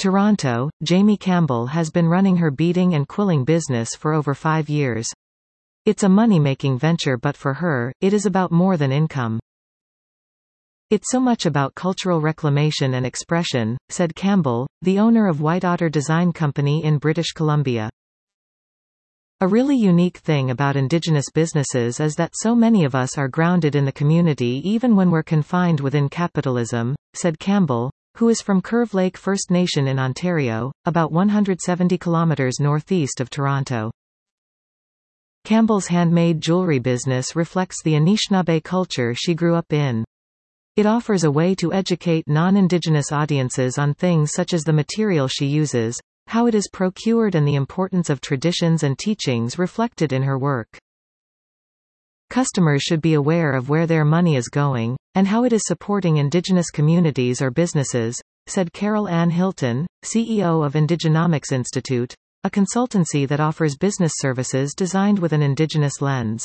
Toronto, Jamie Campbell has been running her beading and quilling business for over 5 years. It's a money-making venture, but for her, it is about more than income. It's so much about cultural reclamation and expression, said Campbell, the owner of White Otter Design Company in British Columbia. A really unique thing about Indigenous businesses is that so many of us are grounded in the community even when we're confined within capitalism, said Campbell, who is from Curve Lake First Nation in Ontario, about 170 kilometers northeast of Toronto. Campbell's handmade jewelry business reflects the Anishinaabe culture she grew up in. It offers a way to educate non-Indigenous audiences on things such as the material she uses, how it is procured, and the importance of traditions and teachings reflected in her work. Customers should be aware of where their money is going, and how it is supporting Indigenous communities or businesses, said Carol Ann Hilton, CEO of Indigenomics Institute, a consultancy that offers business services designed with an Indigenous lens.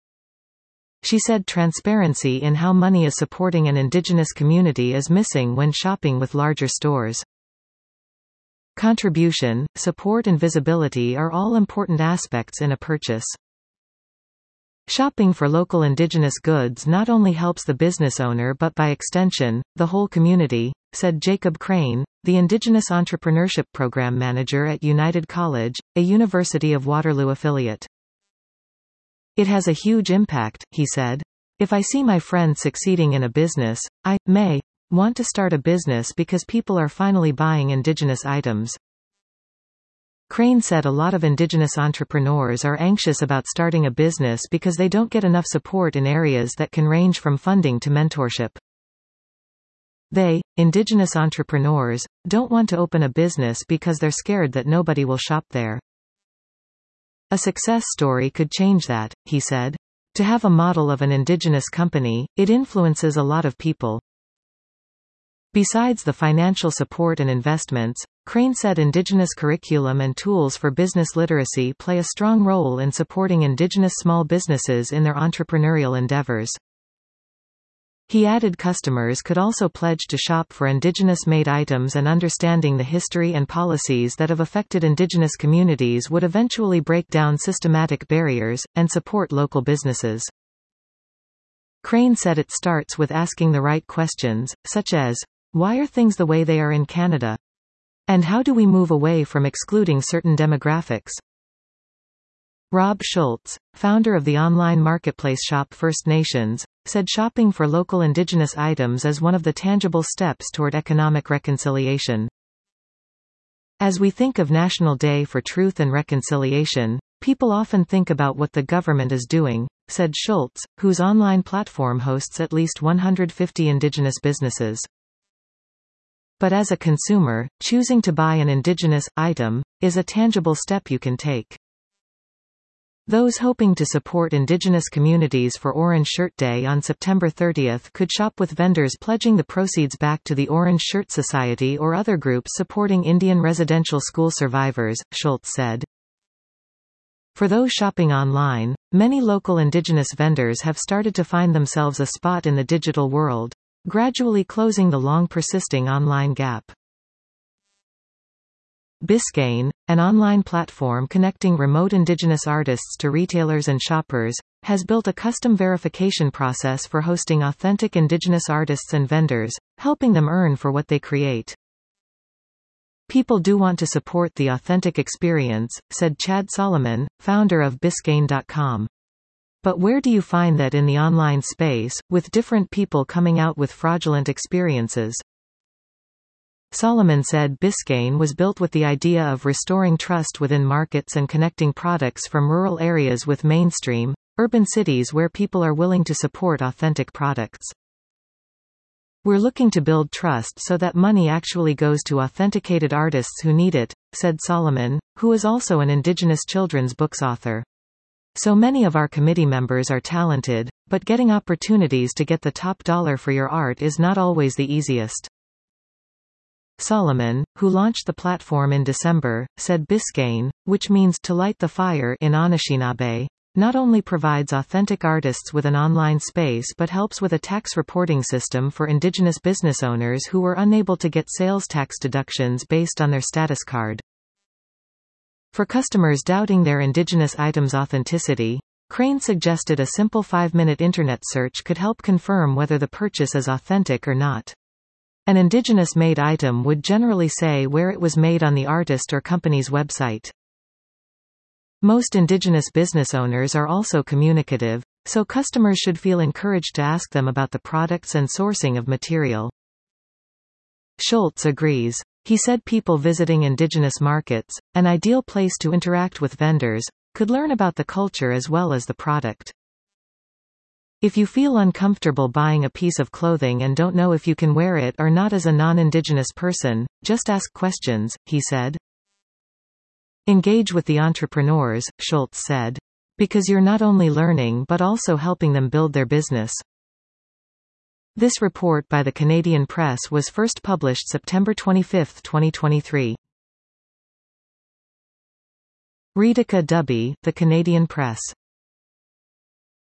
She said transparency in how money is supporting an Indigenous community is missing when shopping with larger stores. Contribution, support and visibility are all important aspects in a purchase. Shopping for local Indigenous goods not only helps the business owner but by extension, the whole community, said Jacob Crane, the Indigenous Entrepreneurship Program Manager at United College, a University of Waterloo affiliate. It has a huge impact, he said. If I see my friend succeeding in a business, I may want to start a business because people are finally buying Indigenous items. Crane said a lot of Indigenous entrepreneurs are anxious about starting a business because they don't get enough support in areas that can range from funding to mentorship. They, Indigenous entrepreneurs, don't want to open a business because they're scared that nobody will shop there. A success story could change that, he said. To have a model of an Indigenous company, it influences a lot of people. Besides the financial support and investments, Crane said Indigenous curriculum and tools for business literacy play a strong role in supporting Indigenous small businesses in their entrepreneurial endeavors. He added customers could also pledge to shop for Indigenous-made items, and understanding the history and policies that have affected Indigenous communities would eventually break down systematic barriers, and support local businesses. Crane said it starts with asking the right questions, such as, why are things the way they are in Canada? And how do we move away from excluding certain demographics? Rob Schultz, founder of the online marketplace Shop First Nations, said shopping for local Indigenous items is one of the tangible steps toward economic reconciliation. As we think of National Day for Truth and Reconciliation, people often think about what the government is doing, said Schultz, whose online platform hosts at least 150 Indigenous businesses. But as a consumer, choosing to buy an Indigenous item is a tangible step you can take. Those hoping to support Indigenous communities for Orange Shirt Day on September 30 could shop with vendors pledging the proceeds back to the Orange Shirt Society or other groups supporting Indian residential school survivors, Schultz said. For those shopping online, many local Indigenous vendors have started to find themselves a spot in the digital world, gradually closing the long-persisting online gap. Biscayne, an online platform connecting remote Indigenous artists to retailers and shoppers, has built a custom verification process for hosting authentic Indigenous artists and vendors, helping them earn for what they create. People do want to support the authentic experience, said Chad Solomon, founder of Biscayne.com. But where do you find that in the online space, with different people coming out with fraudulent experiences? Solomon said Biscayne was built with the idea of restoring trust within markets and connecting products from rural areas with mainstream, urban cities where people are willing to support authentic products. We're looking to build trust so that money actually goes to authenticated artists who need it, said Solomon, who is also an Indigenous children's books author. So many of our committee members are talented, but getting opportunities to get the top dollar for your art is not always the easiest. Solomon, who launched the platform in December, said Biscayne, which means to light the fire in Anishinaabe, not only provides authentic artists with an online space but helps with a tax reporting system for Indigenous business owners who were unable to get sales tax deductions based on their status card. For customers doubting their Indigenous items' authenticity, Crane suggested a simple 5-minute internet search could help confirm whether the purchase is authentic or not. An Indigenous-made item would generally say where it was made on the artist or company's website. Most Indigenous business owners are also communicative, so customers should feel encouraged to ask them about the products and sourcing of material. Schultz agrees. He said people visiting Indigenous markets, an ideal place to interact with vendors, could learn about the culture as well as the product. If you feel uncomfortable buying a piece of clothing and don't know if you can wear it or not as a non-Indigenous person, just ask questions, he said. Engage with the entrepreneurs, Schultz said. Because you're not only learning but also helping them build their business. This report by the Canadian Press was first published September 25, 2023. Ritika Dubey, The Canadian Press.